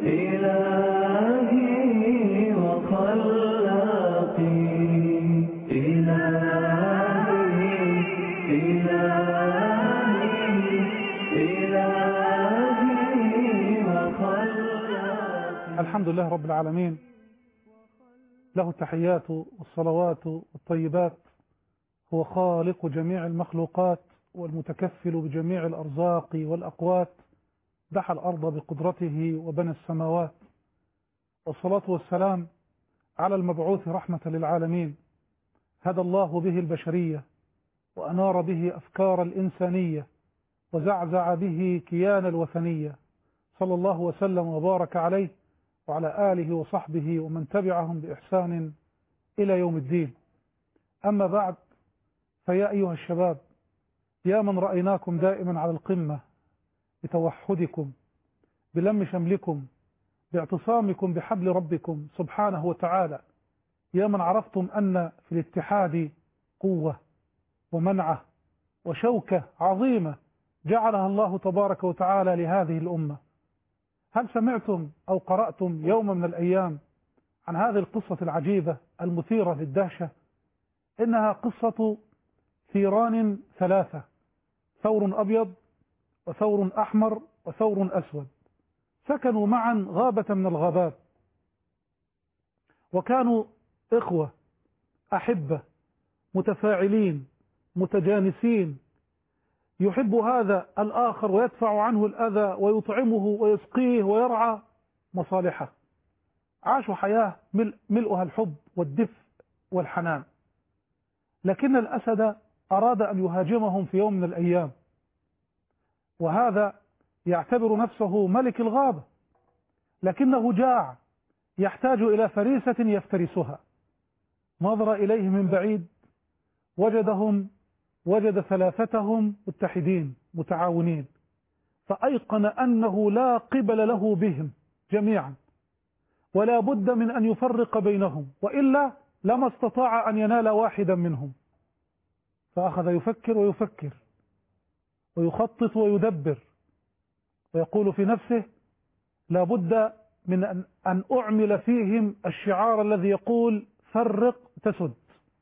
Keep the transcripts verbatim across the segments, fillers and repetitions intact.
إلهي وخلاقي إلهي إلهي إلهي وخلاقي. الحمد لله رب العالمين، له التحيات والصلوات والطيبات. هو خالق جميع المخلوقات والمتكفل بجميع الأرزاق والأقوات. دحى الأرض بقدرته وبنى السماوات، والصلاة والسلام على المبعوث رحمة للعالمين، هدى الله به البشرية وأنار به أفكار الإنسانية وزعزع به كيان الوثنية، صلى الله وسلم وبارك عليه وعلى آله وصحبه ومن تبعهم بإحسان إلى يوم الدين. أما بعد، فيا أيها الشباب، يا من رأيناكم دائما على القمة بتوحدكم، بلم شملكم، باعتصامكم بحبل ربكم سبحانه وتعالى، يا من عرفتم أن في الاتحاد قوة ومنعة وشوكة عظيمة جعلها الله تبارك وتعالى لهذه الأمة. هل سمعتم أو قرأتم يوم من الأيام عن هذه القصة العجيبة المثيرة للدهشة؟ إنها قصة ثيران ثلاثة، ثور أبيض وثور أحمر وثور أسود، سكنوا معا غابة من الغابات، وكانوا إخوة أحبة متفاعلين متجانسين، يحب هذا الآخر ويدفع عنه الأذى ويطعمه ويسقيه ويرعى مصالحه. عاشوا حياة ملؤها الحب والدفء والحنان. لكن الأسد أراد أن يهاجمهم في يوم من الأيام، وهذا يعتبر نفسه ملك الغابة، لكنه جاع يحتاج إلى فريسة يفترسها. نظر إليه من بعيد، وجدهم وجد ثلاثتهم متحدين متعاونين، فأيقن أنه لا قبل له بهم جميعا، ولا بد من أن يفرق بينهم، وإلا لما استطاع أن ينال واحدا منهم. فأخذ يفكر ويفكر ويخطط ويدبر، ويقول في نفسه: لا بد من أن, أن أعمل فيهم الشعار الذي يقول فرق تسد،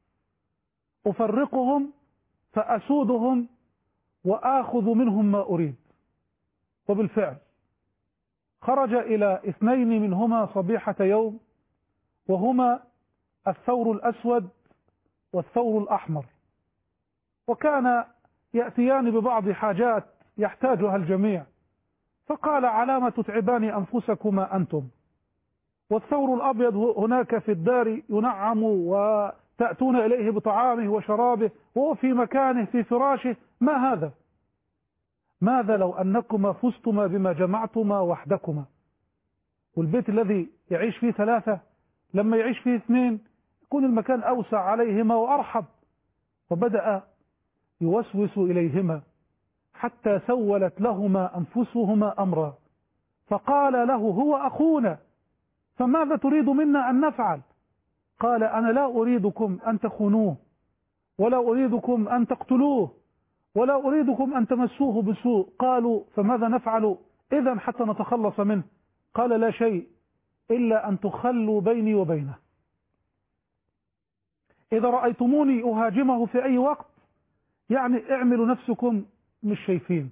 أفرقهم فأسودهم وآخذ منهم ما أريد. وبالفعل خرج إلى اثنين منهما صبيحة يوم، وهما الثور الأسود والثور الأحمر، وكان يأتيان ببعض حاجات يحتاجها الجميع، فقال: على ما تتعبان أنفسكما أنتم؟ والثور الأبيض هناك في الدار ينعم وتأتون إليه بطعامه وشرابه وهو في مكانه في فراشه، ما هذا؟ ماذا لو أنكما فزتما بما جمعتما وحدكما؟ والبيت الذي يعيش فيه ثلاثة لما يعيش فيه اثنين يكون المكان أوسع عليهما وأرحب. فبدأ يوسوس إليهما حتى سولت لهما أنفسهما أمرا، فقال له: هو أخونا، فماذا تريد منا أن نفعل؟ قال: أنا لا أريدكم أن تخونوه، ولا أريدكم أن تقتلوه، ولا أريدكم أن تمسوه بسوء. قالوا: فماذا نفعل إذن حتى نتخلص منه؟ قال: لا شيء إلا أن تخلوا بيني وبينه. إذا رأيتموني أهاجمه في أي وقت يعني اعملوا نفسكم مش شايفين،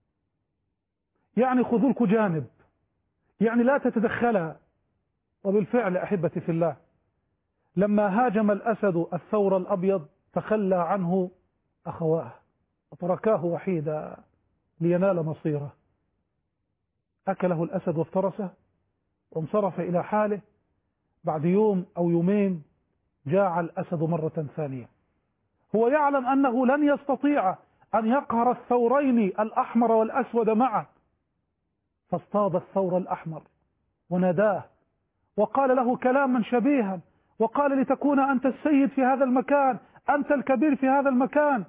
يعني خذوا لكم جانب، يعني لا تتدخلها. وبالفعل أحبتي في الله، لما هاجم الأسد الثور الأبيض تخلى عنه أخواه وتركاه وحيدا لينال مصيره. أكله الأسد وافترسه وانصرف إلى حاله. بعد يوم أو يومين جاع الأسد مرة ثانية، هو يعلم أنه لن يستطيع أن يقهر الثورين الأحمر والأسود معه، فاصطاد الثور الأحمر وناداه وقال له كلاما شبيها، وقال: لتكون أنت السيد في هذا المكان، أنت الكبير في هذا المكان.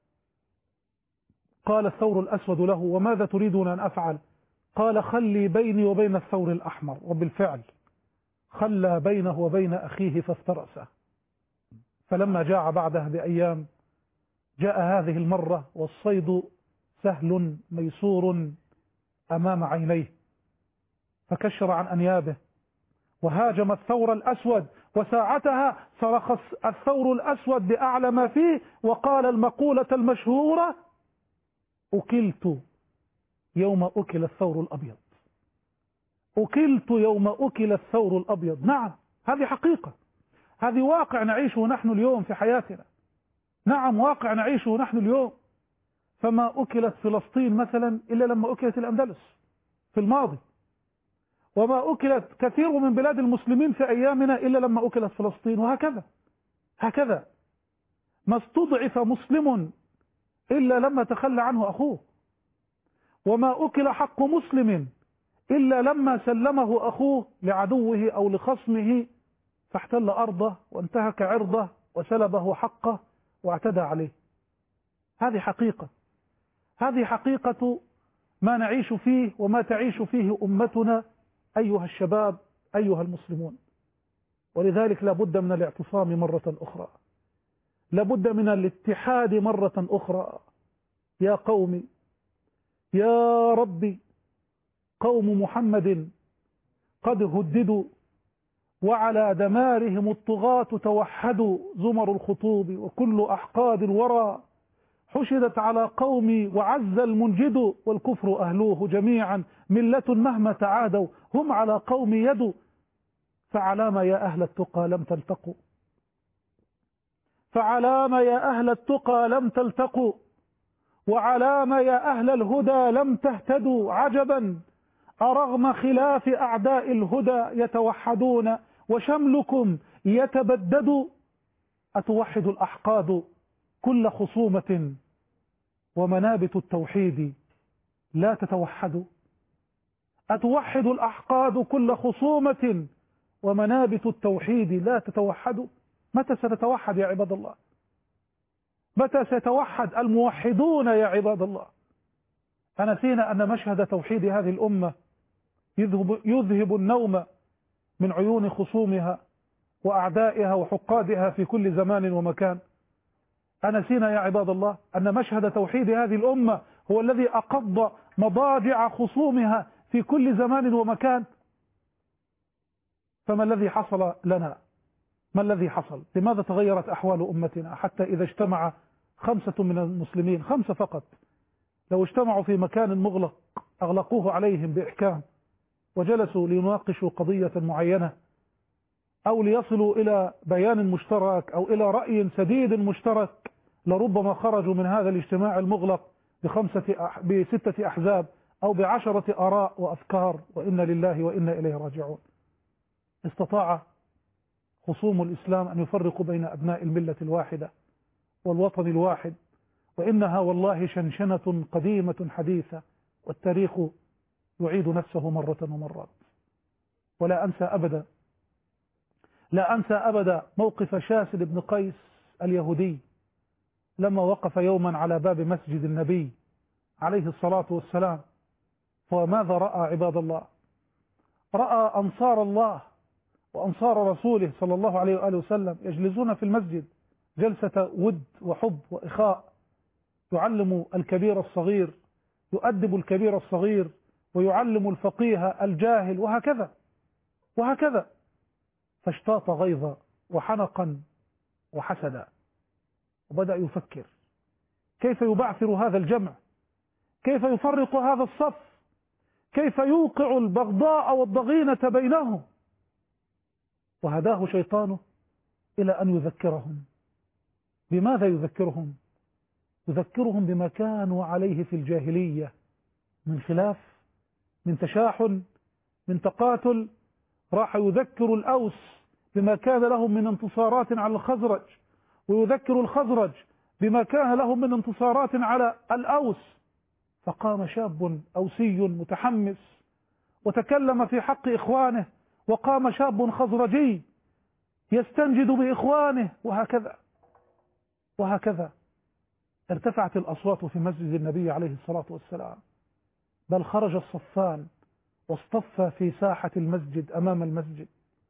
قال الثور الأسود له: وماذا تريدون أن أفعل؟ قال: خلي بيني وبين الثور الأحمر. وبالفعل خلى بينه وبين أخيه فافترسه. فلما جاء بعدها بأيام جاء هذه المرة والصيد سهل ميسور أمام عينيه، فكشر عن أنيابه وهاجم الثور الأسود، وساعتها صرخ الثور الأسود بأعلى ما فيه وقال المقولة المشهورة: أكلت يوم أكل الثور الأبيض. أكلت يوم أكل الثور الأبيض. نعم، هذه حقيقة، هذه واقع نعيشه نحن اليوم في حياتنا. نعم، واقع نعيشه نحن اليوم. فما أكلت فلسطين مثلا إلا لما أكلت الأندلس في الماضي، وما أكلت كثير من بلاد المسلمين في أيامنا إلا لما أكلت فلسطين، وهكذا هكذا. ما استضعف مسلم إلا لما تخلى عنه أخوه، وما أكل حق مسلم إلا لما سلمه أخوه لعدوه أو لخصمه فاحتل أرضه وانتهك عرضه وسلبه حقه واعتدى عليه. هذه حقيقة، هذه حقيقة ما نعيش فيه وما تعيش فيه أمتنا أيها الشباب أيها المسلمون. ولذلك لابد من الاعتصام مرة أخرى، لابد من الاتحاد مرة أخرى. يا قومي، يا ربي، قوم محمد قد هددوا وعلى دمارهم الطغاة توحدوا، زمر الخطوب وكل أحقاد الورى حشدت على قومي وعز المنجد، والكفر أهلوه جميعا ملة مهما تعادوا هم على قوم يد. فعلام يا أهل التقى لم تلتقوا، فعلام يا أهل التقى لم تلتقوا، وعلام يا أهل الهدى لم تهتدوا. عجبا أرغم خلاف أعداء الهدى يتوحدون وشملكم يتبدد. أتوحد الأحقاد كل خصومة ومنابت التوحيد لا تتوحد. أتوحد الأحقاد كل خصومة ومنابت التوحيد لا تتوحد. متى سنتوحد يا عباد الله؟ متى سيتوحد الموحدون يا عباد الله؟ أنسينا أن مشهد توحيد هذه الأمة يذهب, يذهب النوم من عيون خصومها وأعدائها وحقادها في كل زمان ومكان. أنسينا يا عباد الله أن مشهد توحيد هذه الأمة هو الذي أقض مضاجع خصومها في كل زمان ومكان. فما الذي حصل لنا؟ ما الذي حصل؟ لماذا تغيرت أحوال أمتنا حتى إذا اجتمع خمسة من المسلمين، خمسة فقط، لو اجتمعوا في مكان مغلق أغلقوه عليهم بإحكام وجلسوا ليناقشوا قضية معينة أو ليصلوا إلى بيان مشترك أو إلى رأي سديد مشترك، لربما خرجوا من هذا الاجتماع المغلق بخمسة بستة أحزاب أو بعشرة آراء وأفكار، وإنا لله وإنا إليه راجعون. استطاع خصوم الإسلام أن يفرقوا بين أبناء الملة الواحدة والوطن الواحد، وإنها والله شنشنة قديمة حديثة، والتاريخ يعيد نفسه مرة ومرات. ولا أنسى أبدا لا أنسى أبدا موقف شاسل بن قيس اليهودي لما وقف يوما على باب مسجد النبي عليه الصلاة والسلام. فماذا رأى عباد الله؟ رأى أنصار الله وأنصار رسوله صلى الله عليه وآله وسلم يجلسون في المسجد جلسة ود وحب وإخاء، يعلم الكبير الصغير، يؤدب الكبير الصغير، ويعلم الفقيه الجاهل، وهكذا وهكذا. فاشتاط غيظا وحنقا وحسدا، وبدأ يفكر كيف يبعثر هذا الجمع، كيف يفرق هذا الصف، كيف يوقع البغضاء والضغينة بينهم. وهداه شيطانه إلى أن يذكرهم. بماذا يذكرهم؟ يذكرهم بما كانوا عليه في الجاهلية من خلاف، من تشاحن، من تقاتل. راح يذكر الأوس بما كان لهم من انتصارات على الخزرج، ويذكر الخزرج بما كان لهم من انتصارات على الأوس. فقام شاب أوسي متحمس وتكلم في حق إخوانه، وقام شاب خزرجي يستنجد بإخوانه، وهكذا وهكذا. ارتفعت الأصوات في مسجد النبي عليه الصلاة والسلام، بل خرج الصفان واصطفى في ساحة المسجد أمام المسجد،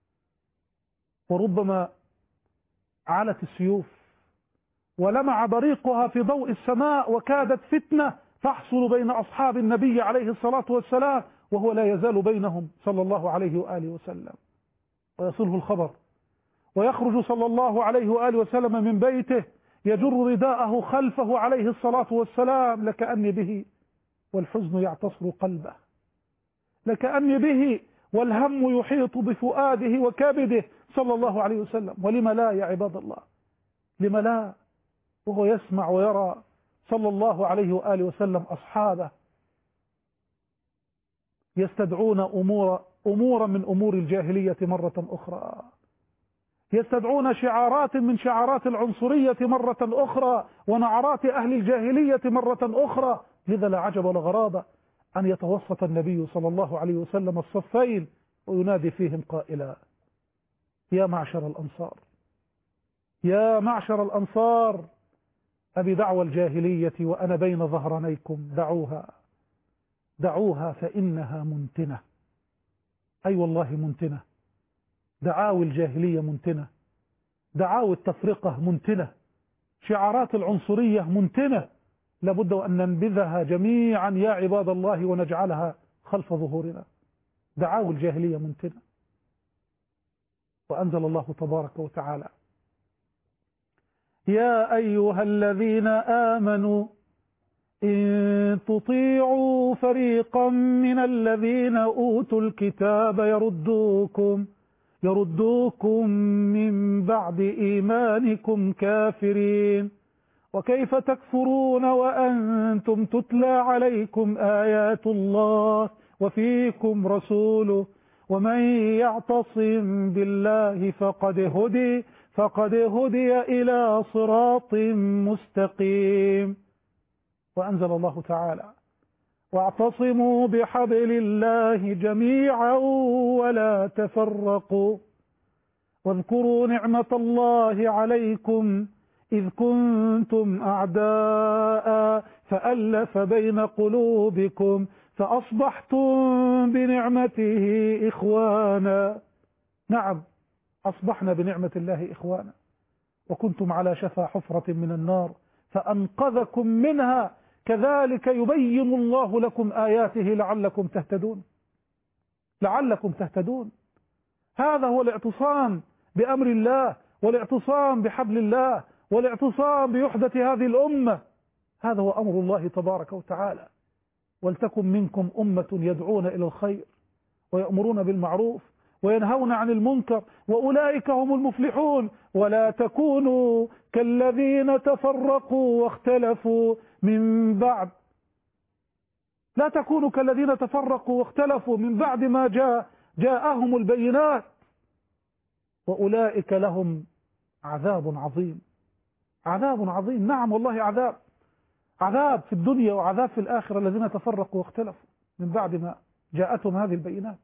وربما علت السيوف ولمع بريقها في ضوء السماء، وكادت فتنة تحصل بين أصحاب النبي عليه الصلاة والسلام وهو لا يزال بينهم صلى الله عليه وآله وسلم، ويصله الخبر، ويخرج صلى الله عليه وآله وسلم من بيته يجر رداءه خلفه عليه الصلاة والسلام، لكأني به والحزن يعتصر قلبه، لكأني به والهم يحيط بفؤاده وكبده صلى الله عليه وسلم. ولم لا يا عباد الله؟ لم لا؟ وهو يسمع ويرى صلى الله عليه وآله وسلم أصحابه يستدعون أمور أمورا من أمور الجاهلية مرة أخرى، يستدعون شعارات من شعارات العنصرية مرة أخرى، ونعرات أهل الجاهلية مرة أخرى. لذا لا عجب ولا غرابة أن يتوسط النبي صلى الله عليه وسلم الصفين وينادي فيهم قائلا: يا معشر الأنصار، يا معشر الأنصار، أبي دعوى الجاهلية وأنا بين ظهرانيكم، دعوها دعوها فإنها منتنة. أي والله منتنة. دعاوي الجاهلية منتنة، دعاوي التفرقة منتنة، شعارات العنصرية منتنة، لابد أن ننبذها جميعا يا عباد الله ونجعلها خلف ظهورنا. دعاوي الجاهلية منتنة. وأنزل الله تبارك وتعالى: يا أيها الذين آمنوا إن تطيعوا فريقا من الذين أوتوا الكتاب يردوكم يردوكم من بعد إيمانكم كافرين، وكيف تكفرون وأنتم تتلى عليكم آيات الله وفيكم رسوله، ومن يعتصم بالله فقد هدي فقد هدي إلى صراط مستقيم. وأنزل الله تعالى: واعتصموا بحبل الله جميعا ولا تفرقوا، واذكروا نعمة الله عليكم إذ كنتم أعداء فألف بين قلوبكم فأصبحتم بنعمته إخوانا. نعم، أصبحنا بنعمة الله إخوانا، وكنتم على شفا حفرة من النار فأنقذكم منها. كذلك يبين الله لكم آياته لعلكم تهتدون لعلكم تهتدون. هذا هو الاعتصام بأمر الله، والاعتصام بحبل الله، والاعتصام بوحدة هذه الأمة. هذا هو أمر الله تبارك وتعالى: ولتكن منكم أمة يدعون إلى الخير ويأمرون بالمعروف وينهون عن المنكر وأولئك هم المفلحون، ولا تكونوا كالذين تفرقوا واختلفوا من بعد لا تكونوا كالذين تفرقوا واختلفوا من بعد ما جاء جاءهم البينات، وأولئك لهم عذاب عظيم. عذاب عظيم، نعم والله، عذاب عذاب في الدنيا وعذاب في الآخرة الذين تفرقوا واختلفوا من بعد ما جاءتهم هذه البينات.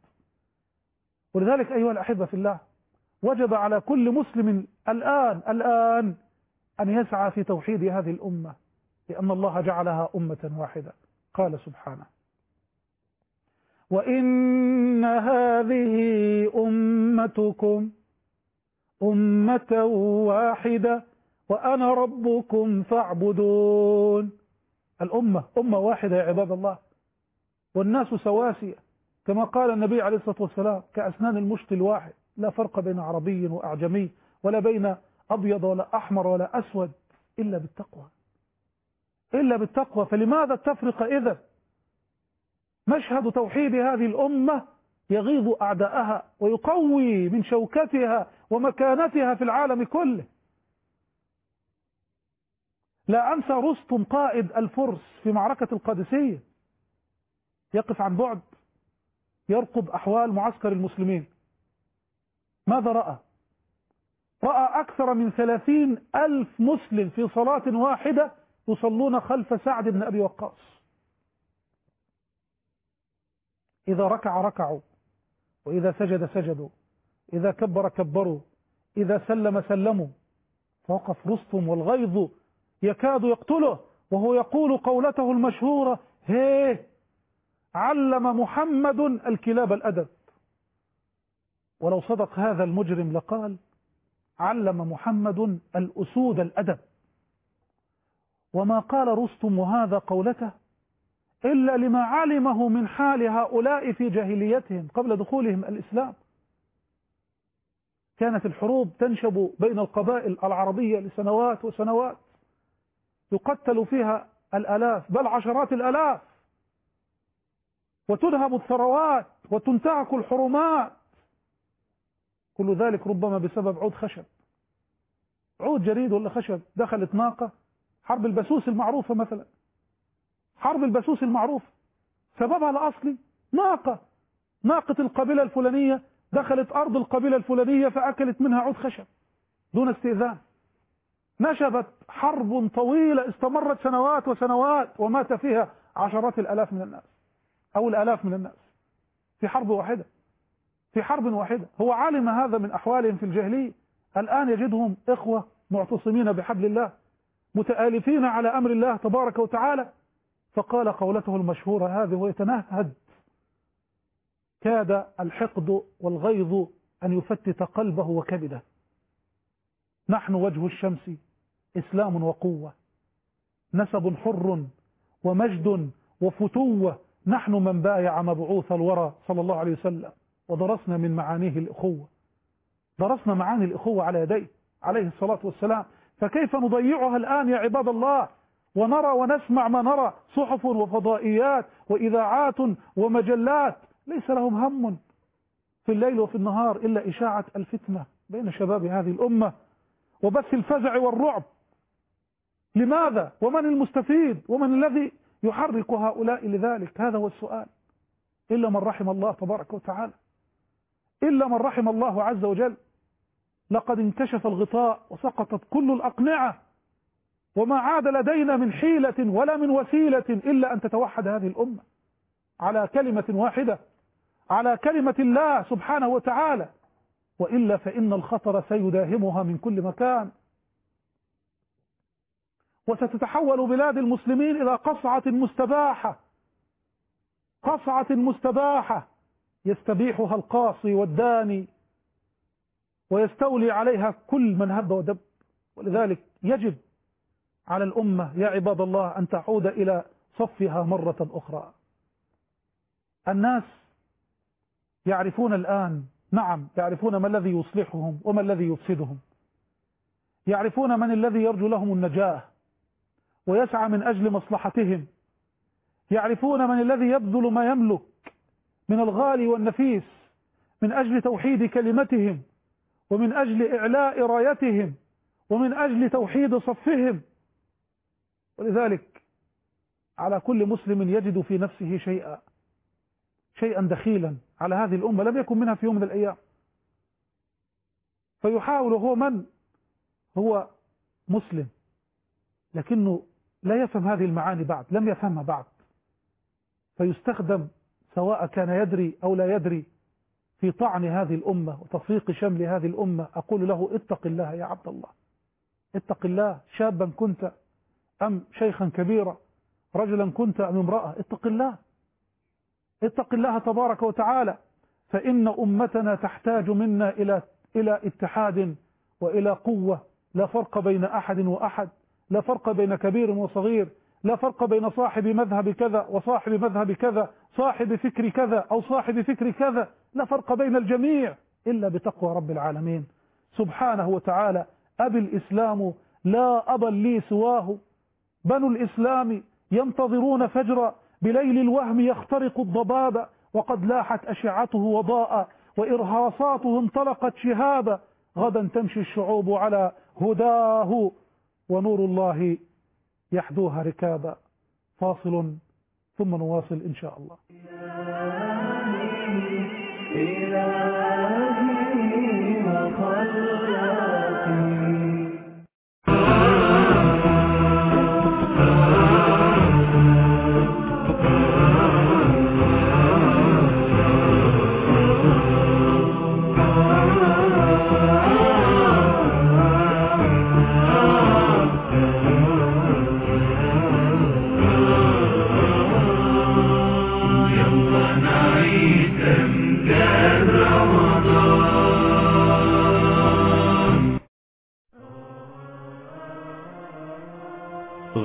ولذلك أيها الأحبة في الله، وجب على كل مسلم الآن الآن أن يسعى في توحيد هذه الأمة، لأن الله جعلها أمة واحدة. قال سبحانه: وإن هذه أمتكم أمة واحدة وأنا ربكم فاعبدون. الأمة أمة واحدة يا عباد الله، والناس سواسية كما قال النبي عليه الصلاة والسلام: كأسنان المشط الواحد، لا فرق بين عربي وأعجمي، ولا بين أبيض ولا أحمر ولا أسود، إلا بالتقوى إلا بالتقوى. فلماذا التفرقة إذا؟ مشهد توحيد هذه الأمة يغيظ أعداءها ويقوي من شوكتها ومكانتها في العالم كله. لا أنسى رستم قائد الفرس في معركة القادسية، يقف عن بعد يرقب أحوال معسكر المسلمين. ماذا رأى؟ رأى أكثر من ثلاثين ألف مسلم في صلاة واحدة يصلون خلف سعد بن أبي وقاص. إذا ركع ركعوا، وإذا سجد سجدوا، إذا كبر كبروا، إذا سلم سلموا. فوقف رستم والغيظ يكاد يقتله وهو يقول قولته المشهورة: هيه، علم محمد الكلاب الأدب. ولو صدق هذا المجرم لقال: علم محمد الأسود الأدب. وما قال رستم هذا قولته إلا لما علمه من حال هؤلاء في جاهليتهم قبل دخولهم الإسلام. كانت الحروب تنشب بين القبائل العربية لسنوات وسنوات، يقتل فيها الآلاف بل عشرات الآلاف، وتنهب الثروات وتنتهك الحرمات، كل ذلك ربما بسبب عود خشب، عود جريد ولا خشب. دخلت ناقة، حرب البسوس المعروفة مثلا، حرب البسوس المعروفة سببها الأصلي ناقة، ناقة القبيلة الفلانية دخلت أرض القبيلة الفلانية فأكلت منها عود خشب دون استئذان. نشبت حرب طويلة استمرت سنوات وسنوات ومات فيها عشرات الآلاف من الناس أو الآلاف من الناس في حرب واحدة، في حرب واحدة. هو علم هذا من أحوالهم في الجاهلية. الآن يجدهم إخوة معتصمين بحبل الله متآلفين على أمر الله تبارك وتعالى. فقال قولته المشهورة هذه ويتنهد: كاد الحقد والغيظ أن يفتت قلبه وكبده، نحن وجه الشمس إسلام وقوة، نسب حر ومجد وفتوة، نحن من بايع مبعوث الورى صلى الله عليه وسلم، ودرسنا من معانيه الأخوة، درسنا معاني الأخوة على يديه عليه الصلاة والسلام. فكيف نضيعها الآن يا عباد الله، ونرى ونسمع ما نرى، صحف وفضائيات وإذاعات ومجلات ليس لهم هم في الليل وفي النهار إلا إشاعة الفتنة بين شباب هذه الأمة وبث الفزع والرعب. لماذا؟ ومن المستفيد؟ ومن الذي يحرك هؤلاء لذلك؟ هذا هو السؤال. إلا من رحم الله تبارك وتعالى، إلا من رحم الله عز وجل. لقد انكشف الغطاء وسقطت كل الأقنعة، وما عاد لدينا من حيلة ولا من وسيلة إلا أن تتوحد هذه الأمة على كلمة واحدة، على كلمة الله سبحانه وتعالى، وإلا فإن الخطر سيداهمها من كل مكان، وستتحول بلاد المسلمين إلى قصعة مستباحة، قصعة مستباحة يستبيحها القاصي والداني ويستولي عليها كل من هب ودب. ولذلك يجب على الأمة يا عباد الله أن تعود إلى صفها مرة أخرى. الناس يعرفون الآن، نعم يعرفون ما الذي يصلحهم وما الذي يفسدهم، يعرفون من الذي يرجو لهم النجاة ويسعى من أجل مصلحتهم، يعرفون من الذي يبذل ما يملك من الغالي والنفيس من أجل توحيد كلمتهم ومن أجل إعلاء رايتهم ومن أجل توحيد صفهم. ولذلك على كل مسلم يجد في نفسه شيئا شيئا دخيلا على هذه الأمة لم يكن منها في يوم من الأيام، فيحاول هو من هو مسلم لكنه لا يفهم هذه المعاني بعد، لم يفهمها بعد، فيستخدم سواء كان يدري أو لا يدري في طعن هذه الأمة وتفريق شمل هذه الأمة. أقول له: اتق الله يا عبد الله، اتق الله، شابا كنت أم شيخا كبيرا، رجلا كنت أم امرأة، اتق الله، اتق الله تبارك وتعالى، فإن أمتنا تحتاج منا إلى إلى اتحاد وإلى قوة. لا فرق بين أحد وأحد، لا فرق بين كبير وصغير، لا فرق بين صاحب مذهب كذا وصاحب مذهب كذا، صاحب فكر كذا أو صاحب فكر كذا، لا فرق بين الجميع إلا بتقوى رب العالمين سبحانه وتعالى. أبي الإسلام لا أبا لي سواه، بنو الإسلام ينتظرون فجرا، بليل الوهم يخترق الضباب، وقد لاحت أشعته وضاء وإرهاصاته انطلقت شهابا، غدا تمشي الشعوب على هداه ونور الله يحدوها ركابا. فاصل ثم نواصل إن شاء الله. يلا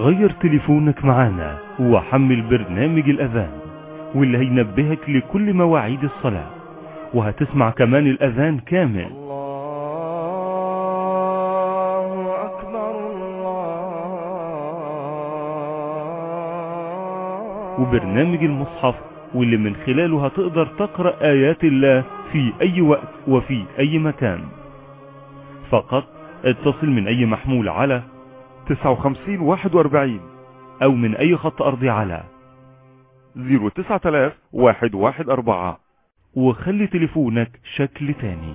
غير تليفونك معانا وحمل برنامج الأذان، واللي هينبهك لكل مواعيد الصلاة، وهتسمع كمان الأذان كامل. الله أكبر الله. وبرنامج المصحف، واللي من خلاله هتقدر تقرأ آيات الله في أي وقت وفي أي مكان. فقط اتصل من أي محمول على تسعة وخمسين واحد وأربعين أو من أي خط أرضي على صفر تسعة آلاف واحد واحد أربعة، وخلي تليفونك شكل تاني.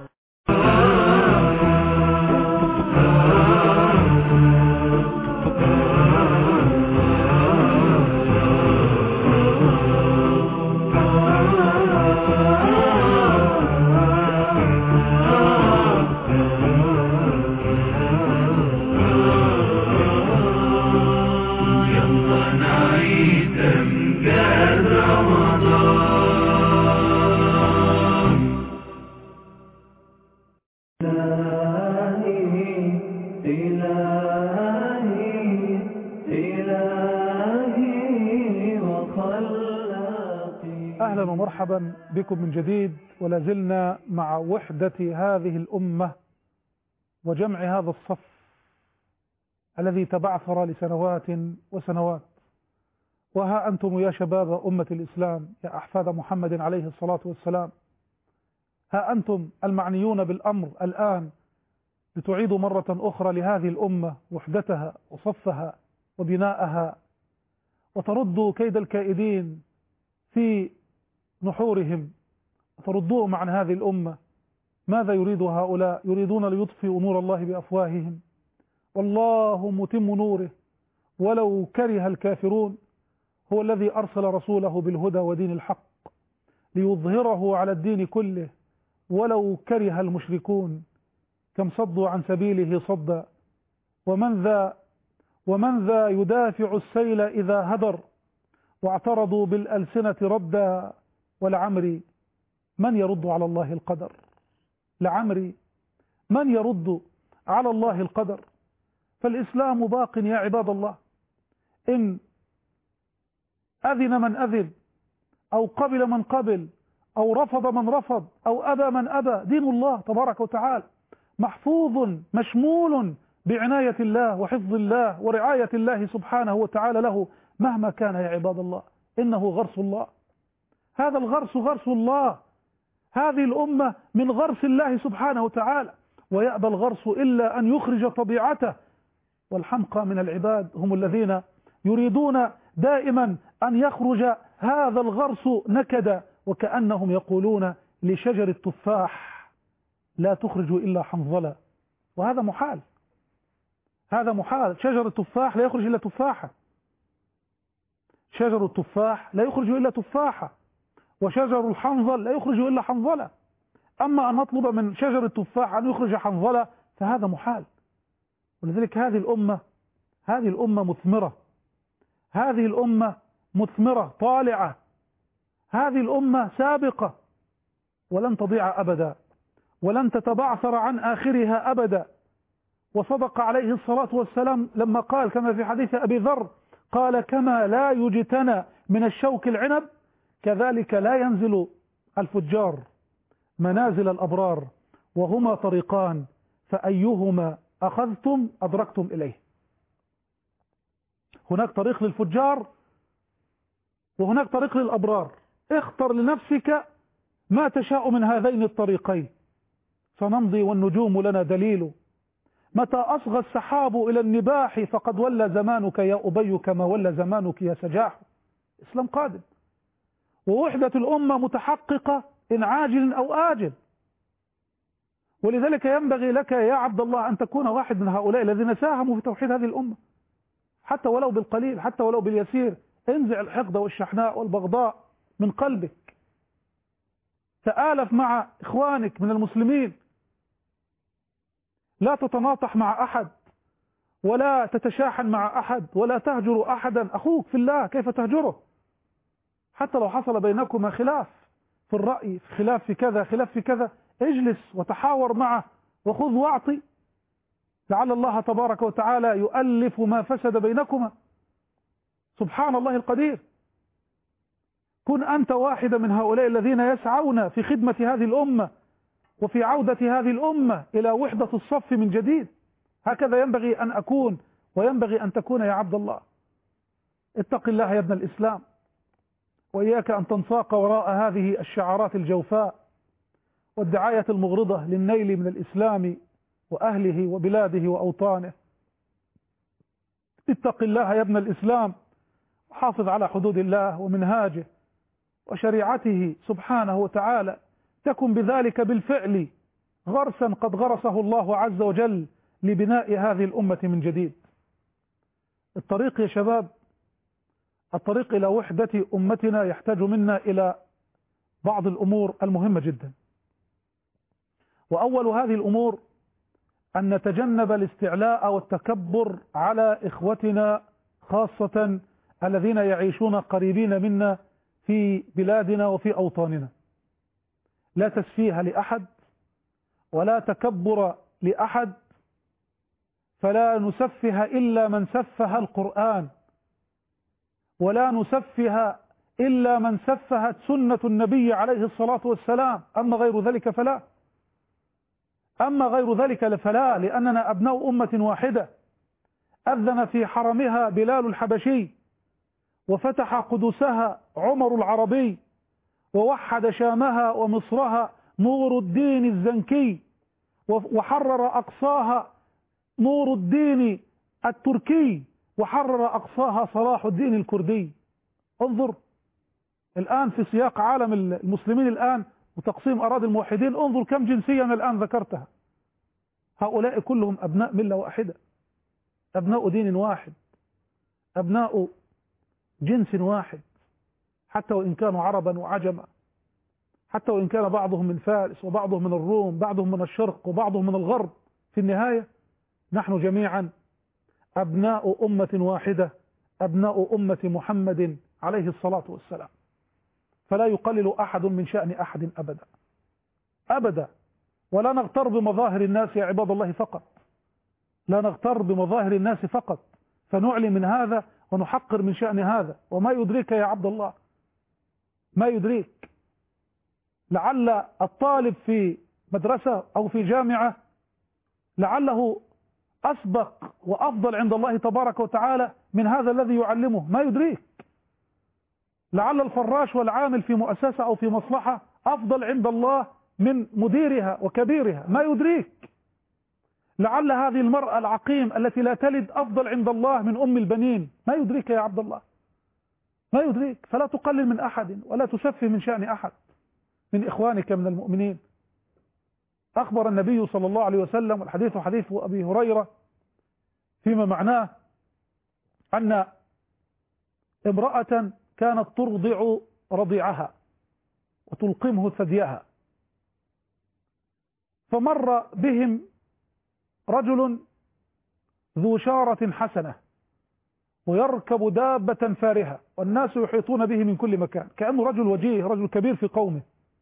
أهلا ومرحبا بكم من جديد، ولا زلنا مع وحدة هذه الأمة وجمع هذا الصف الذي تبعثر لسنوات وسنوات. وها أنتم يا شباب أمة الإسلام، يا أحفاد محمد عليه الصلاة والسلام، ها أنتم المعنيون بالأمر الآن لتعيدوا مرة أخرى لهذه الأمة وحدتها وصفها وبناءها، وتردوا كيد الكائدين في نحورهم، وتردوهم عن هذه الأمة. ماذا يريد هؤلاء؟ يريدون ليطفئوا نور الله بأفواههم، والله متم نوره ولو كره الكافرون. هو الذي أرسل رسوله بالهدى ودين الحق ليظهره على الدين كله ولو كره المشركون. كم صدوا عن سبيله صدا، ومن ذا ومن ذا يدافع السيل إذا هدر، واعترضوا بالألسنة ردا. ولعمري من يرد على الله القدر، لعمري من يرد على الله القدر. فالإسلام باق يا عباد الله، إن أذن من أذن أو قبل من قبل أو رفض من رفض أو أبى من أبى، دين الله تبارك وتعالى محفوظ مشمول بعناية الله وحفظ الله ورعاية الله سبحانه وتعالى له مهما كان يا عباد الله. إنه غرس الله، هذا الغرس غرس الله، هذه الأمة من غرس الله سبحانه وتعالى، ويأبى الغرس إلا أن يخرج طبيعته. والحمقى من العباد هم الذين يريدون دائما أن يخرج هذا الغرس نكدا، وكأنهم يقولون لشجر التفاح لا تخرج إلا حنظلة، وهذا محال، هذا محال. شجر التفاح لا يخرج إلا تفاحة، شجر التفاح لا يخرج إلا تفاحة، وشجر الحنظل لا يخرج إلا حنظلة. أما أن نطلب من شجر التفاح أن يخرج حنظلة فهذا محال. ولذلك هذه الأمة هذه الأمة مثمرة، هذه الأمة مثمرة طالعة، هذه الأمة سابقة ولن تضيع أبدا، ولن تتبعثر عن آخرها أبدا. وصدق عليه الصلاة والسلام لما قال كما في حديث أبي ذر، قال: كما لا يجتنى من الشوك العنب، كذلك لا ينزل الفجار منازل الأبرار، وهما طريقان فأيهما أخذتم أدركتم إليه. هناك طريق للفجار وهناك طريق للأبرار، اختر لنفسك ما تشاء من هذين الطريقين. سنمضي والنجوم لنا دليل، متى أصغى السحاب إلى النباح، فقد ولى زمانك يا أبي كما ولى زمانك يا سجاح. إسلام قادم، ووحدة الأمة متحققة إن عاجل أو آجل. ولذلك ينبغي لك يا عبد الله أن تكون واحد من هؤلاء الذين ساهموا في توحيد هذه الأمة، حتى ولو بالقليل، حتى ولو باليسير. انزع الحقد والشحناء والبغضاء من قلبك، تآلف مع إخوانك من المسلمين، لا تتناطح مع أحد ولا تتشاحن مع أحد ولا تهجر أحدا. أخوك في الله كيف تهجره؟ حتى لو حصل بينكما خلاف في الرأي، خلاف في كذا، خلاف في كذا، اجلس وتحاور معه وخذ واعطي. لعل الله تبارك وتعالى يؤلف ما فسد بينكما. سبحان الله القدير. كن أنت واحدا من هؤلاء الذين يسعون في خدمة هذه الأمة وفي عودة هذه الأمة إلى وحدة الصف من جديد. هكذا ينبغي أن أكون وينبغي أن تكون يا عبد الله. اتق الله يا ابن الإسلام، وإياك أن تنساق وراء هذه الشعارات الجوفاء والدعاية المغرضة للنيل من الإسلام وأهله وبلاده وأوطانه. اتق الله يا ابن الإسلام، وحافظ على حدود الله ومنهاجه وشريعته سبحانه وتعالى. تكن بذلك بالفعل غرسا قد غرسه الله عز وجل لبناء هذه الأمة من جديد. الطريق يا شباب، الطريق إلى وحدة أمتنا يحتاج منا إلى بعض الأمور المهمة جدا. وأول هذه الأمور أن نتجنب الاستعلاء والتكبر على إخوتنا، خاصة الذين يعيشون قريبين منا في بلادنا وفي أوطاننا. لا تسفيه لأحد ولا تكبر لأحد، فلا نسفه إلا من سفه القرآن، ولا نسفه إلا من سفهت سنة النبي عليه الصلاة والسلام. أما غير ذلك فلا أما غير ذلك فلا لأننا أبناء أمة واحدة. أذن في حرمها بلال الحبشي، وفتح قدسها عمر العربي، ووحد شامها ومصرها نور الدين الزنكي، وحرر أقصاها نور الدين التركي، وحرر أقصاها صلاح الدين الكردي. انظر الآن في سياق عالم المسلمين الآن وتقسيم أراضي الموحدين، انظر كم جنسية من الآن ذكرتها. هؤلاء كلهم أبناء ملة واحدة، أبناء دين واحد، أبناء جنس واحد، حتى وإن كانوا عربا وعجما، حتى وإن كان بعضهم من فارس وبعضهم من الروم، بعضهم من الشرق وبعضهم من الغرب. في النهاية نحن جميعا أبناء أمة واحدة، أبناء أمة محمد عليه الصلاة والسلام. فلا يقلل أحد من شأن أحد أبدا أبدا. ولا نغتر بمظاهر الناس يا عباد الله فقط، لا نغتر بمظاهر الناس فقط فنعلي من هذا ونحقر من شأن هذا. وما يدريك يا عبد الله، ما يدريك، لعل الطالب في مدرسة أو في جامعة لعله أسبق وأفضل عند الله تبارك وتعالى من هذا الذي يعلمه. ما يدريك، لعل الفراش والعامل في مؤسسة أو في مصلحة أفضل عند الله من مديرها وكبيرها. ما يدريك، لعل هذه المرأة العقيم التي لا تلد أفضل عند الله من أم البنين. ما يدريك يا عبد الله، ما يدريك. فلا تقلل من أحد ولا تسفه من شأن أحد من إخوانك من المؤمنين. أخبر النبي صلى الله عليه وسلم، والحديث حديث أبي هريرة فيما معناه، أن امرأة كانت ترضع رضيعها وتلقمه ثديها، فمر بهم رجل ذو شارة حسنة ويركب دابة فارهة، والناس يحيطون به من كل مكان، كأنه رجل وجيه، رجل كبير في قومه.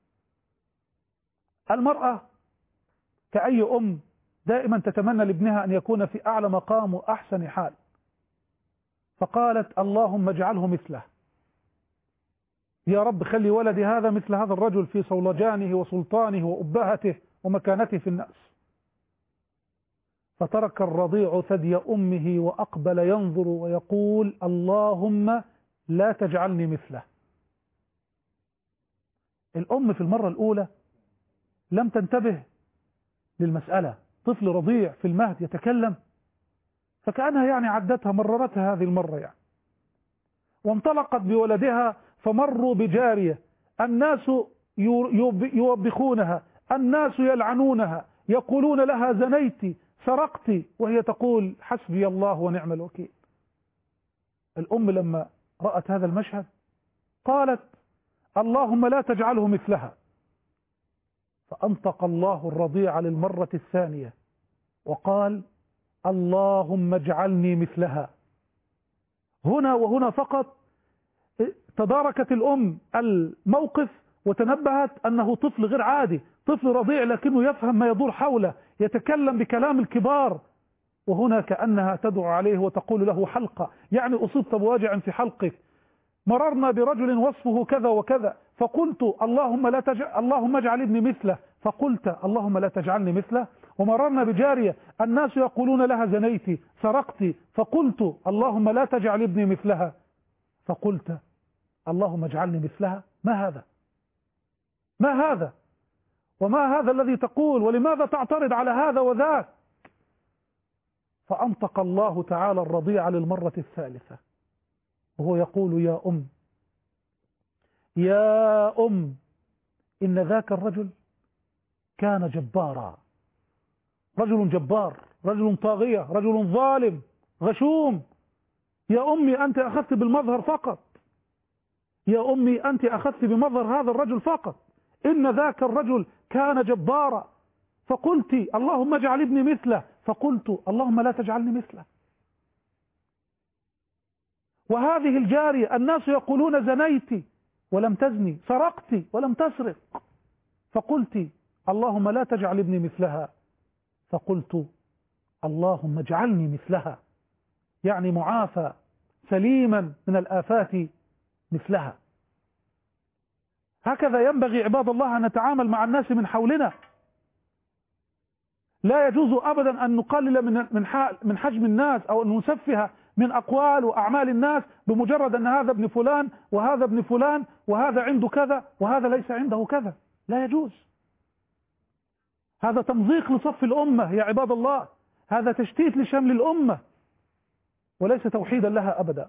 المرأة كأي أم دائما تتمنى لابنها أن يكون في أعلى مقام وأحسن حال، فقالت اللهم اجعله مثله، يا رب خلي ولدي هذا مثل هذا الرجل في صولجانه وسلطانه وأبهته ومكانته في الناس. فترك الرضيع ثدي أمه وأقبل ينظر ويقول اللهم لا تجعلني مثله. الأم في المرة الأولى لم تنتبه للمسألة، طفل رضيع في المهد يتكلم، فكأنها يعني عدتها، مررتها هذه المرة يعني، وانطلقت بولدها فمروا بجارية، الناس يوبخونها، الناس يلعنونها، يقولون لها زنيت سرقت، وهي تقول حسبي الله ونعم الوكيل. الأم لما رأت هذا المشهد قالت اللهم لا تجعله مثلها، فأنطق الله الرضيع للمرة الثانية وقال اللهم اجعلني مثلها. هنا وهنا فقط تداركت الأم الموقف وتنبهت أنه طفل غير عادي، طفل رضيع لكنه يفهم ما يدور حوله، يتكلم بكلام الكبار، وهنا كأنها تدعو عليه وتقول له حلقة، يعني أصبت بوجع في حلقك. مررنا برجل وصفه كذا وكذا، فقلت اللهم لا تجعل اللهم اجعل ابني مثله، فقلت اللهم لا تجعلني مثله. ومررنا بجارية الناس يقولون لها زنيتي سرقتي، فقلت اللهم لا تجعل ابني مثلها، فقلت اللهم اجعلني مثلها. ما هذا؟ ما هذا؟ وما هذا الذي تقول؟ ولماذا تعترض على هذا وذاك؟ فأنطق الله تعالى الرضيع للمرة الثالثة وهو يقول يا أم يا أم إن ذاك الرجل كان جبارا، رجل جبار، رجل طاغية، رجل ظالم غشوم. يا أمي أنت أخذت بالمظهر فقط، يا أمي أنت أخذت بمظهر هذا الرجل فقط، إن ذاك الرجل كان جبارا. فقلت اللهم اجعل ابني مثله، فقلت اللهم لا تجعلني مثله. وهذه الجارية الناس يقولون زنيت ولم تزني، سرقت ولم تسرق، فقلت اللهم لا تجعل ابني مثلها، فقلت اللهم اجعلني مثلها، يعني معافى سليما من الآفات مثلها. هكذا ينبغي عباد الله أن نتعامل مع الناس من حولنا. لا يجوز أبدا أن نقلل من من حجم الناس أو أن نسفه من أقوال وأعمال الناس بمجرد أن هذا ابن فلان وهذا ابن فلان وهذا عنده كذا وهذا ليس عنده كذا. لا يجوز. هذا تمزيق لصف الأمة يا عباد الله، هذا تشتيت لشمل الأمة وليس توحيدا لها أبدا.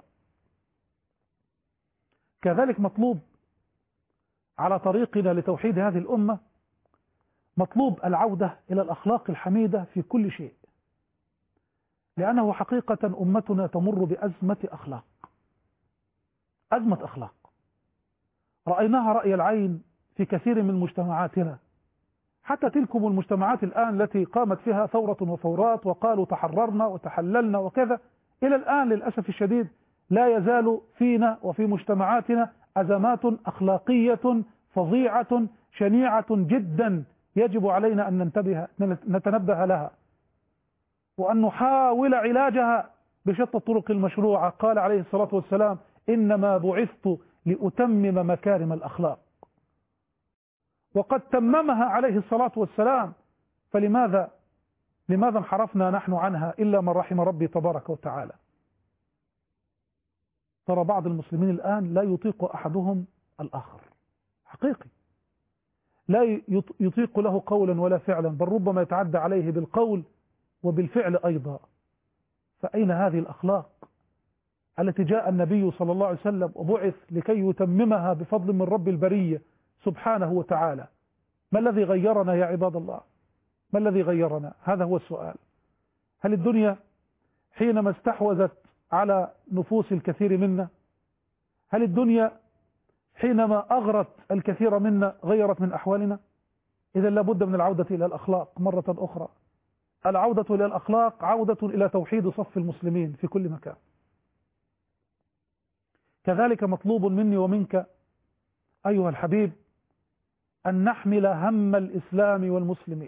كذلك مطلوب على طريقنا لتوحيد هذه الأمة، مطلوب العودة إلى الأخلاق الحميدة في كل شيء، لأنه حقيقة أمتنا تمر بأزمة أخلاق، أزمة أخلاق رأيناها رأي العين في كثير من مجتمعاتنا، حتى تلكم المجتمعات الآن التي قامت فيها ثورة وثورات وقالوا تحررنا وتحللنا وكذا، إلى الآن للأسف الشديد لا يزال فينا وفي مجتمعاتنا أزمات أخلاقية فظيعة شنيعة جدا، يجب علينا أن ننتبه نتنبه لها وأن نحاول علاجها بشتى الطرق المشروعة. قال عليه الصلاة والسلام إنما بعثت لأتمم مكارم الأخلاق، وقد تممها عليه الصلاة والسلام، فلماذا لماذا انحرفنا نحن عنها إلا من رحم ربي تبارك وتعالى. ترى بعض المسلمين الآن لا يطيق أحدهم الآخر، حقيقي لا يطيق له قولا ولا فعلا، بل ربما يتعدى عليه بالقول وبالفعل أيضا. فأين هذه الأخلاق التي جاء النبي صلى الله عليه وسلم وبعث لكي يتممها بفضل من رب البرية سبحانه وتعالى؟ ما الذي غيرنا يا عباد الله؟ ما الذي غيرنا؟ هذا هو السؤال. هل الدنيا حينما استحوذت على نفوس الكثير منا، هل الدنيا حينما أغرت الكثير منا غيرت من أحوالنا؟ إذا لابد من العودة إلى الأخلاق مرة أخرى. العودة إلى الأخلاق عودة إلى توحيد صف المسلمين في كل مكان. كذلك مطلوب مني ومنك أيها الحبيب أن نحمل هم الإسلام والمسلمين.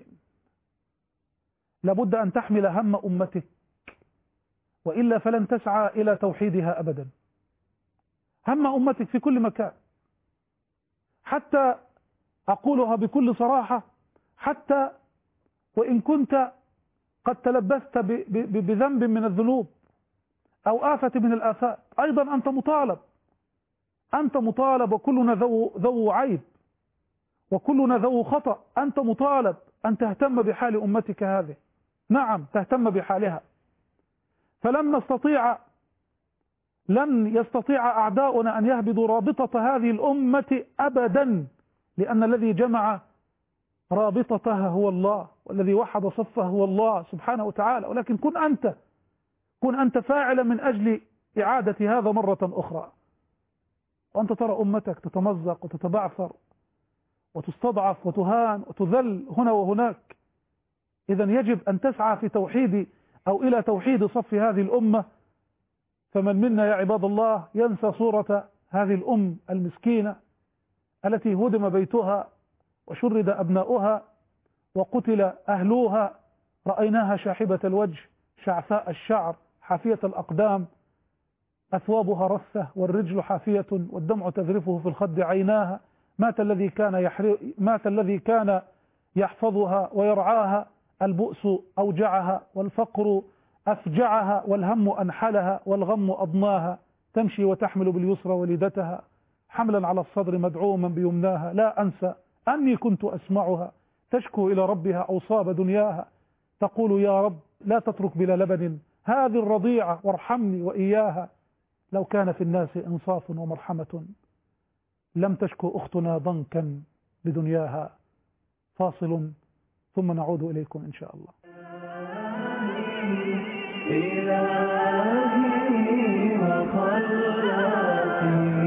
لابد أن تحمل هم أمتك، وإلا فلن تسعى إلى توحيدها أبدا. هم أمتك في كل مكان، حتى أقولها بكل صراحة، حتى وإن كنت قد تلبست بذنب من الذنوب أو آفة من الآفات، أيضا أنت مطالب أنت مطالب وكلنا ذو, ذو عيب وكلنا ذو خطأ. أنت مطالب أن تهتم بحال أمتك هذه، نعم تهتم بحالها. فلن نستطيع لن يستطيع أعداؤنا أن يهبطوا رابطة هذه الأمة أبدا، لأن الذي جمع رابطتها هو الله، والذي وحد صفها هو الله سبحانه وتعالى. ولكن كن أنت كن أنت فاعلا من أجل إعادة هذا مرة أخرى. وأنت ترى أمتك تتمزق وتتبعثر وتستضعف وتهان وتذل هنا وهناك. إذا يجب أن تسعى في توحيد أو إلى توحيد صف هذه الأمة. فمن منا يا عباد الله ينسى صورة هذه الأم المسكينة التي هدم بيتها وشرد أبناؤها وقتل أهلوها، رأيناها شاحبة الوجه شعثاء الشعر حافية الأقدام، أثوابها رثة والرجل حافية والدمع تذرفه في الخد عيناها، مات الذي كان يحر... مات الذي كان يحفظها ويرعاها، البؤس أوجعها والفقر أفجعها والهم أنحلها والغم أضناها، تمشي وتحمل باليسرى وليدتها حملا على الصدر مدعوما بيمناها، لا أنسى أني كنت أسمعها تشكو إلى ربها أوصاب دنياها، تقول يا رب لا تترك بلا لبن هذه الرضيعة وارحمني وإياها، لو كان في الناس إنصاف ومرحمة لم تشكو أختنا ضنكا بدنياها. فاصل ثم نعود إليكم إن شاء الله. إلهي وخلاقي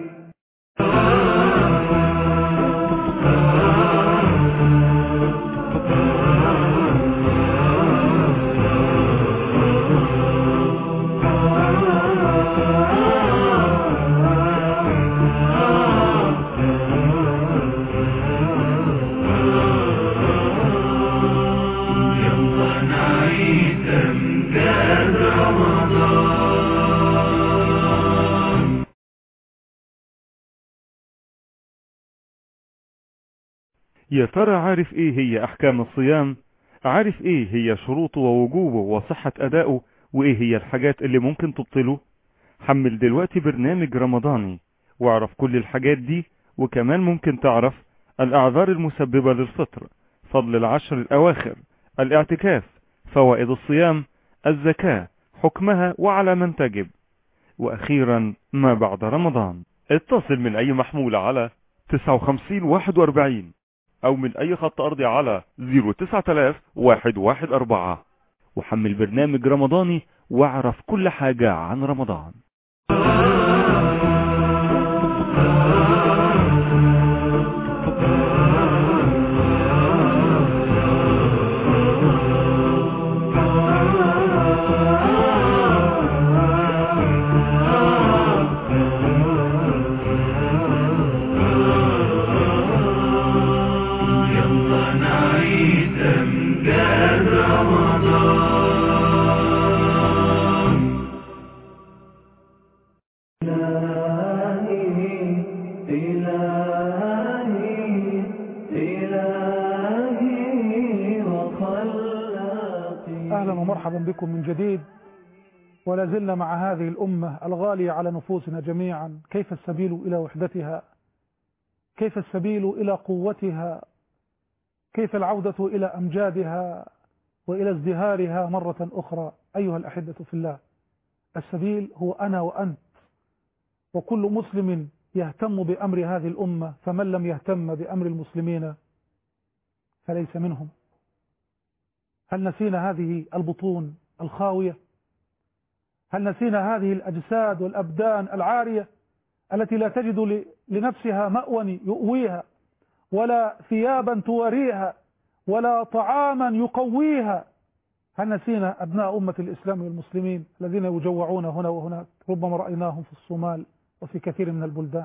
يا ترى عارف ايه هي احكام الصيام؟ عارف ايه هي شروطه ووجوبه وصحة ادائه؟ وايه هي الحاجات اللي ممكن تبطله؟ حمل دلوقتي برنامج رمضاني واعرف كل الحاجات دي، وكمان ممكن تعرف الاعذار المسببة للفطر، فضل العشر الاواخر، الاعتكاف، فوائد الصيام، الزكاة، حكمها وعلى من تجب، واخيرا ما بعد رمضان. اتصل من اي محمول على تسعة وخمسين واحد واربعين او من اي خط ارضي على صفر تسعة آلاف واحد واحد أربعة، وحمل برنامج رمضاني واعرف كل حاجة عن رمضان. أهلا ومرحبا بكم من جديد، ولا زلنا مع هذه الأمة الغالية على نفوسنا جميعا. كيف السبيل إلى وحدتها؟ كيف السبيل إلى قوتها؟ كيف العودة إلى أمجادها وإلى ازدهارها مرة أخرى؟ أيها الأحبة في الله، السبيل هو أنا وأنت وكل مسلم يهتم بأمر هذه الأمة، فمن لم يهتم بأمر المسلمين فليس منهم. هل نسينا هذه البطون الخاوية؟ هل نسينا هذه الأجساد والأبدان العارية التي لا تجد لنفسها مأوى يؤويها، ولا ثيابا تواريها، ولا طعاما يقويها؟ هل نسينا أبناء أمة الإسلام والمسلمين الذين يجوعون هنا وهناك؟ ربما رأيناهم في الصومال وفي كثير من البلدان.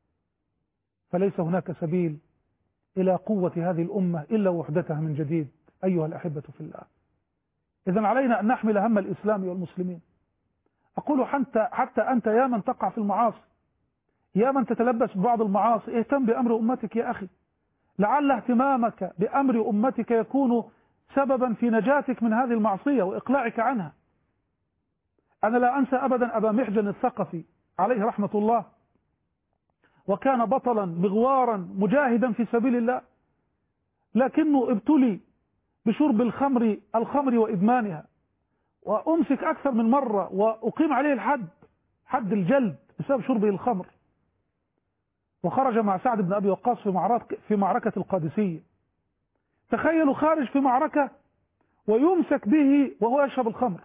فليس هناك سبيل إلى قوة هذه الأمة إلا وحدتها من جديد أيها الأحبة في الله. إذن علينا أن نحمل هم الإسلام والمسلمين. أقول حتى, حتى أنت يا من تقع في المعاصي، يا من تتلبس ببعض المعاصي، اهتم بأمر أمتك يا أخي، لعل اهتمامك بأمر أمتك يكون سببا في نجاتك من هذه المعصية وإقلاعك عنها. أنا لا أنسى أبدا أبا محجن الثقفي عليه رحمة الله، وكان بطلا مغوارا مجاهدا في سبيل الله، لكنه ابتلي بشرب الخمر الخمر وإدمانها، وأمسك أكثر من مرة وأقيم عليه الحد، حد الجلد بسبب شربه الخمر. وخرج مع سعد بن أبي وقاص في معركة في معركة القادسية. تخيلوا خارج في معركة ويمسك به وهو يشرب الخمر،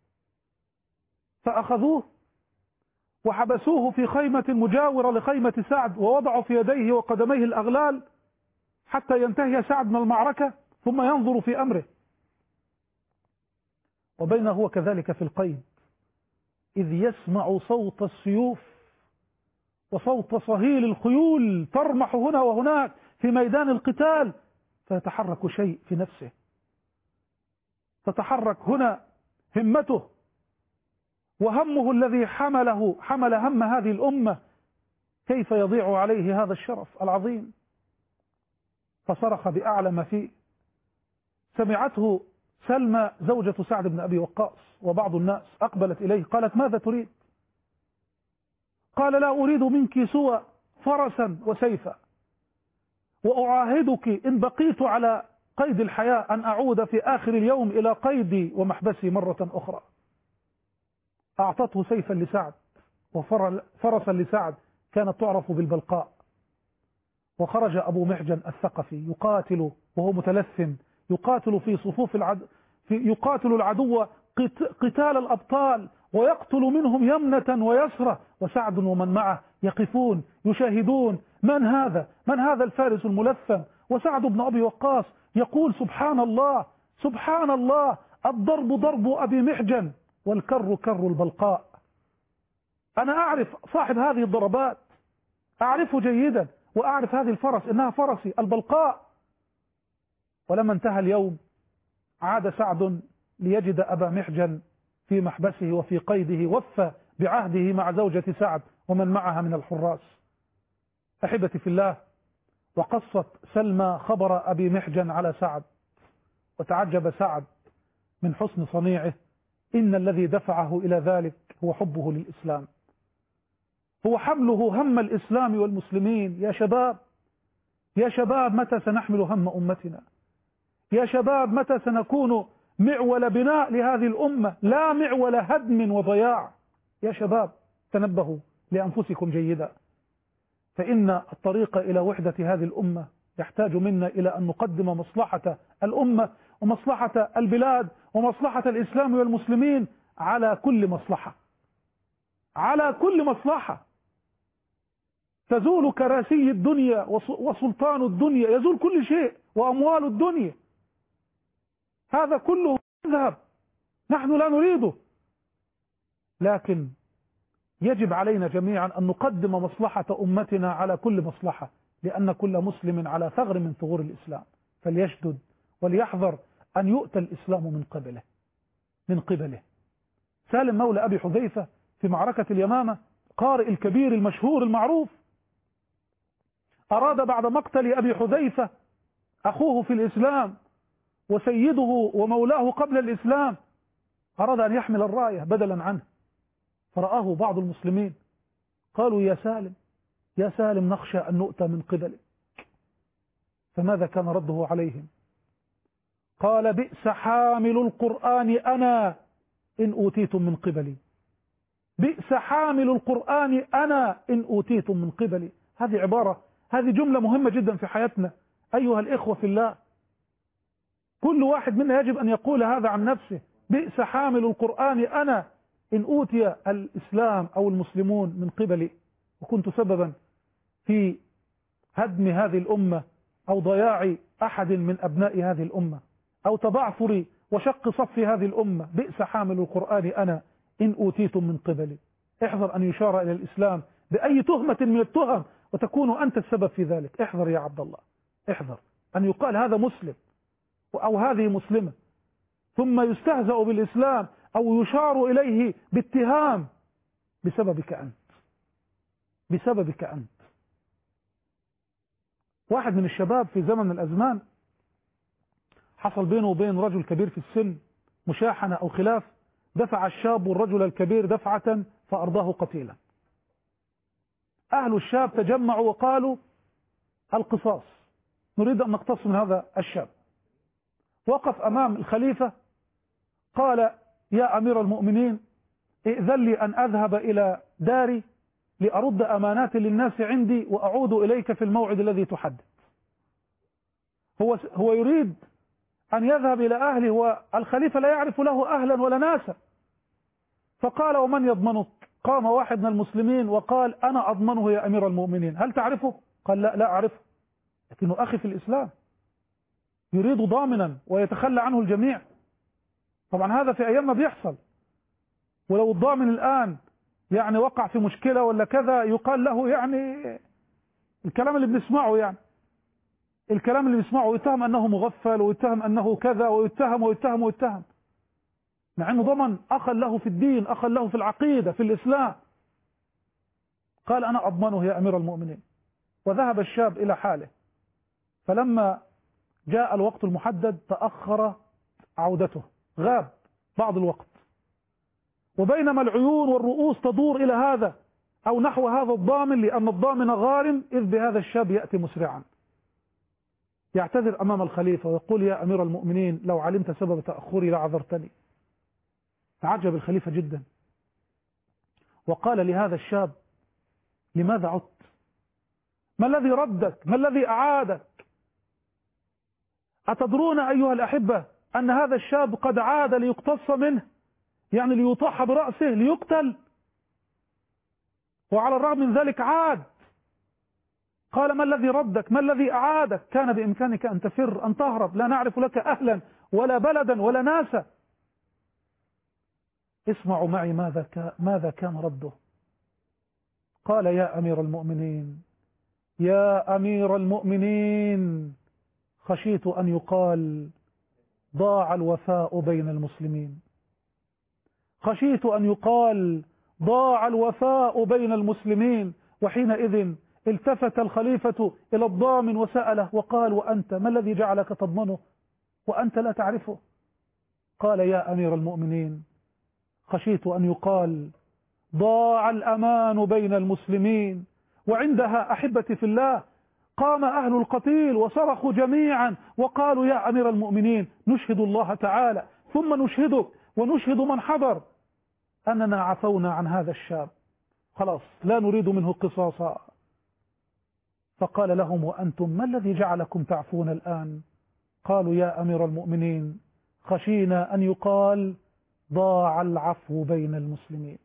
فأخذوه وحبسوه في خيمة مجاورة لخيمة سعد، ووضعوا في يديه وقدميه الأغلال حتى ينتهي سعد من المعركة ثم ينظر في أمره. وبين هو كذلك في القيد إذ يسمع صوت السيوف وصوت صهيل الخيول ترمح هنا وهناك في ميدان القتال، فيتحرك شيء في نفسه، تتحرك هنا همته وهمه الذي حمله حمل هم هذه الأمة كيف يضيع عليه هذا الشرف العظيم. فصرخ بأعلى ما فيه. سمعته سلمى زوجة سعد بن أبي وقاص وبعض الناس، أقبلت إليه قالت ماذا تريد؟ قال لا أريد منك سوى فرسا وسيفا، وأعاهدك إن بقيت على قيد الحياة أن أعود في آخر اليوم إلى قيدي ومحبسي مرة أخرى. أعطته سيفا لسعد وفرسا لسعد كانت تعرف بالبلقاء. وخرج أبو محجن الثقفي يقاتل وهو متلثم، يقاتل في صفوف العدو، في يقاتل العدو قتال الأبطال ويقتل منهم يمنة ويسرة، وسعد ومن معه يقفون يشاهدون من هذا من هذا الفارس الملثم. وسعد بن أبي وقاص يقول سبحان الله سبحان الله، الضرب ضرب أبي محجن والكر كر البلقاء. أنا أعرف صاحب هذه الضربات، أعرفه جيدا، وأعرف هذه الفرس إنها فرسي البلقاء. ولما انتهى اليوم عاد سعد ليجد أبا محجن في محبسه وفي قيده، وفى بعهده مع زوجة سعد ومن معها من الحراس. أحبتي في الله، وقصت سلمى خبر أبي محجن على سعد، وتعجب سعد من حسن صنيعه. إن الذي دفعه إلى ذلك هو حبه للإسلام، هو حمله هم الإسلام والمسلمين. يا شباب يا شباب متى سنحمل هم أمتنا؟ يا شباب متى سنكون معول بناء لهذه الأمة لا معول هدم وضياع؟ يا شباب تنبهوا لأنفسكم جيدا، فإن الطريق إلى وحدة هذه الأمة يحتاج منا إلى أن نقدم مصلحة الأمة ومصلحة البلاد ومصلحة الإسلام والمسلمين على كل مصلحة، على كل مصلحة. تزول كراسي الدنيا وسلطان الدنيا، يزول كل شيء وأموال الدنيا، هذا كله يذهب، نحن لا نريده. لكن يجب علينا جميعا أن نقدم مصلحة أمتنا على كل مصلحة، لأن كل مسلم على ثغر من ثغور الإسلام، فليشدد وليحذر أن يؤتى الإسلام من قبله من قبله. سالم مولى أبي حذيفة في معركة اليمامة، قارئ الكبير المشهور المعروف، أراد بعد مقتل أبي حذيفة أخوه في الإسلام وسيده ومولاه قبل الإسلام، أراد أن يحمل الراية بدلا عنه، فرآه بعض المسلمين قالوا يا سالم يا سالم نخشى أن نؤتى من قبلك. فماذا كان رده عليهم؟ قال بئس حامل القرآن أنا إن أوتيتم من قبلي، بئس حامل القرآن أنا إن أوتيتم من قبلي. هذه عبارة، هذه جملة مهمة جدا في حياتنا أيها الإخوة في الله. كل واحد منا يجب أن يقول هذا عن نفسه، بئس حامل القرآن أنا إن أوتي الإسلام أو المسلمون من قبلي، وكنت سببا في هدم هذه الأمة أو ضياع أحد من أبناء هذه الأمة أو تبعثر وشق صف هذه الأمة. بئس حامل القرآن أنا إن أوتيتم من قبلي. احذر أن يشار إلى الإسلام بأي تهمة من التهم وتكون أنت السبب في ذلك. احذر يا عبد الله، احذر أن يقال هذا مسلم أو هذه مسلمة ثم يستهزأ بالإسلام أو يشار إليه باتهام بسببك أنت، بسببك أنت. واحد من الشباب في زمن من الأزمان حصل بينه وبين رجل كبير في السن مشاحنة أو خلاف، دفع الشاب الرجل الكبير دفعة فأرضاه قتيلا. أهل الشاب تجمعوا وقالوا القصاص، نريد أن نقتص من هذا الشاب. وقف أمام الخليفة قال يا أمير المؤمنين ائذن لي أن أذهب إلى داري لأرد أمانات للناس عندي وأعود إليك في الموعد الذي تحدد. هو هو يريد أن يذهب إلى أهله والخليفة لا يعرف له أهلا ولا ناسا. فقال ومن يضمنك؟ قام واحد من المسلمين وقال أنا أضمنه يا أمير المؤمنين، هل تعرفه؟ قال لا لا أعرفه، لكنه أخي في الإسلام، يريد ضامنا ويتخلى عنه الجميع. طبعا هذا في أيام ما بيحصل، ولو الضامن الآن يعني وقع في مشكلة ولا كذا يقال له يعني الكلام اللي بنسمعه، يعني الكلام اللي بنسمعه، ويتهم أنه مغفل ويتهم أنه كذا ويتهم ويتهم ويتهم. مع أنه ضمن أخا له في الدين، أخا له في العقيدة في الإسلام. قال أنا أضمنه يا أمير المؤمنين. وذهب الشاب إلى حاله. فلما جاء الوقت المحدد تأخر عودته، غاب بعض الوقت. وبينما العيون والرؤوس تدور إلى هذا أو نحو هذا الضامن، لأن الضامن غارم، إذ بهذا الشاب يأتي مسرعا يعتذر أمام الخليفة ويقول يا أمير المؤمنين لو علمت سبب تأخري لعذرتني. تعجب الخليفة جدا وقال لهذا الشاب لماذا عدت؟ ما الذي ردك؟ ما الذي أعادك؟ أتدرون أيها الأحبة أن هذا الشاب قد عاد ليقتص منه، يعني ليطاح برأسه ليقتل، وعلى الرغم من ذلك عاد. قال ما الذي ردك؟ ما الذي أعادك؟ كان بإمكانك أن تفر، أن تهرب، لا نعرف لك أهلا ولا بلدا ولا ناسا. اسمعوا معي ماذا ماذا كان رده. قال يا أمير المؤمنين يا أمير المؤمنين خشيت أن يقال ضاع الوفاء بين المسلمين، خشيت أن يقال ضاع الوفاء بين المسلمين. وحينئذ التفت الخليفة إلى الضامن وسأله وقال وأنت ما الذي جعلك تضمنه وأنت لا تعرفه؟ قال يا أمير المؤمنين خشيت أن يقال ضاع الأمان بين المسلمين. وعندها أحبتي في الله قام أهل القتيل وصرخوا جميعا وقالوا يا أمير المؤمنين نشهد الله تعالى ثم نشهدك ونشهد من حضر أننا عفونا عن هذا الشاب، خلاص لا نريد منه قصاصا. فقال لهم وأنتم ما الذي جعلكم تعفون الآن؟ قالوا يا أمير المؤمنين خشينا أن يقال ضاع العفو بين المسلمين،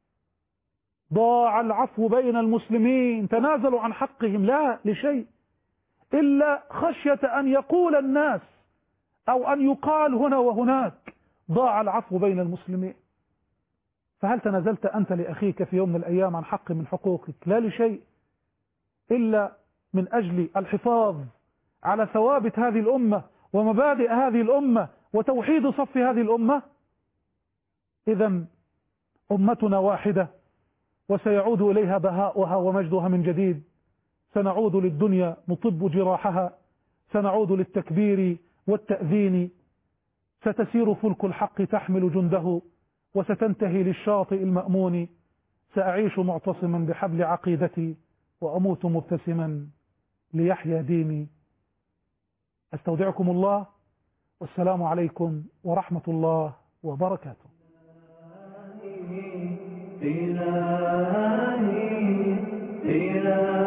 ضاع العفو بين المسلمين، تنازلوا عن حقهم لا لشيء إلا خشية أن يقول الناس أو أن يقال هنا وهناك ضاع العفو بين المسلمين. فهل تنازلت أنت لأخيك في يوم من الأيام عن حق من حقوقك؟ لا لشيء إلا من أجل الحفاظ على ثوابت هذه الأمة ومبادئ هذه الأمة وتوحيد صف هذه الأمة. إذن أمتنا واحدة وسيعود إليها بهاؤها ومجدها من جديد. سنعود للدنيا نطب جراحها، سنعود للتكبير والتأذين، ستسير فلك الحق تحمل جنده وستنتهي للشاطئ المأمون. سأعيش معتصما بحبل عقيدتي وأموت مبتسما ليحيى ديني. أستودعكم الله والسلام عليكم ورحمة الله وبركاته. إلهي إلهي